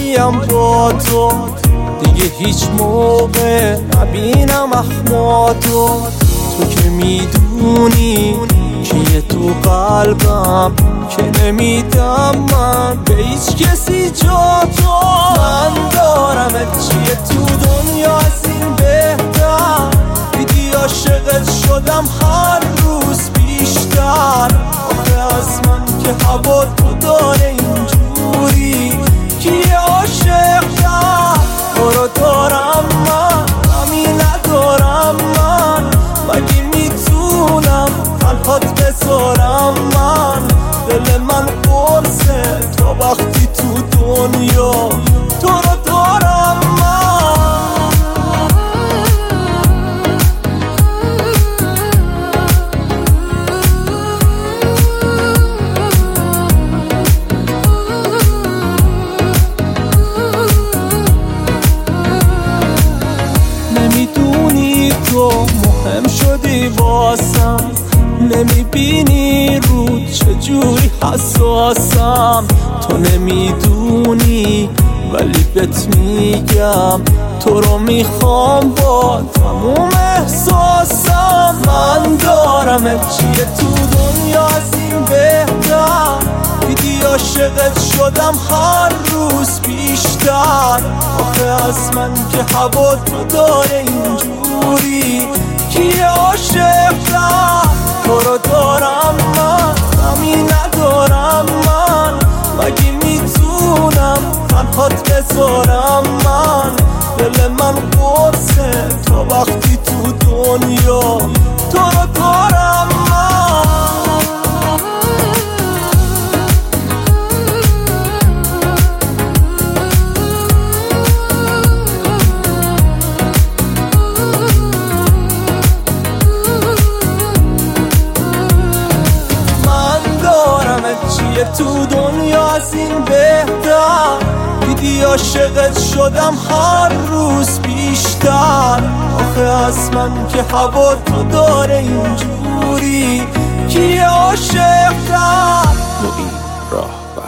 خالیم با تو، دیگه هیچ موقع نبینم احماتو. تو که میدونی که تو قلبم که نمیدم من به هیچ کسی جا تو. من دارم چیه تو دنیا از این بهتر، دیدی عاشقت شدم هر روز بیشتر. آخه از من که هوا تو داره اینجوری، کیه عاشق کرد تو رو دارم من، همین ندارم من. مگه میتونم تنهات بذارم من؟ دل من قرصه تا وقتی تو دنیا تو رو دارم من. نمیدونی تو مهم شدی واسم، نمیبینی رو چجوری حساسم. تو نمیدونی ولی بهت میگم تو رو میخوام با تموم احساسم. من دارم چیه تو دنیا از این بهتر، دیدی عاشقت شدم هر روز بیشتر. آخه از من که هوا تو داره اینجوری، کیه عاشق کرد تو رو دارم من، همین ندارم من. مگه میتونم تنهات بذارم من؟ دل من قرصه تا وقتی تو دنیا تو رو دارم من. چیه تو دنیا از این بهتر، دیدی عاشقت شدم هر روز بیشتر. آخه از من که هوا تو داره اینجوری، کیه عاشق کرد؟ معین راهبر.